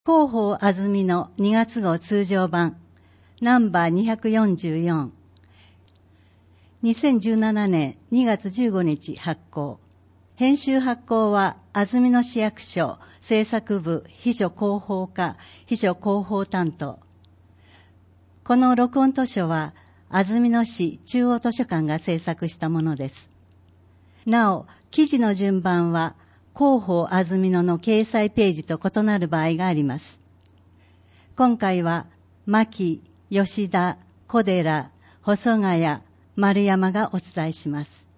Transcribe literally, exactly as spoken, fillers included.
広報あずみのにがつ号通常版ナンバーにひゃくよんじゅうよん、にせんじゅうななねんにがつじゅうごにち発行。編集発行は安曇野市役所制作部秘書広報課秘書広報担当。この録音図書は安曇野市中央図書館が制作したものです。なお、記事の順番は広報安曇野の掲載ページと異なる場合があります。今回は牧、吉田、小寺、細谷、丸山がお伝えします。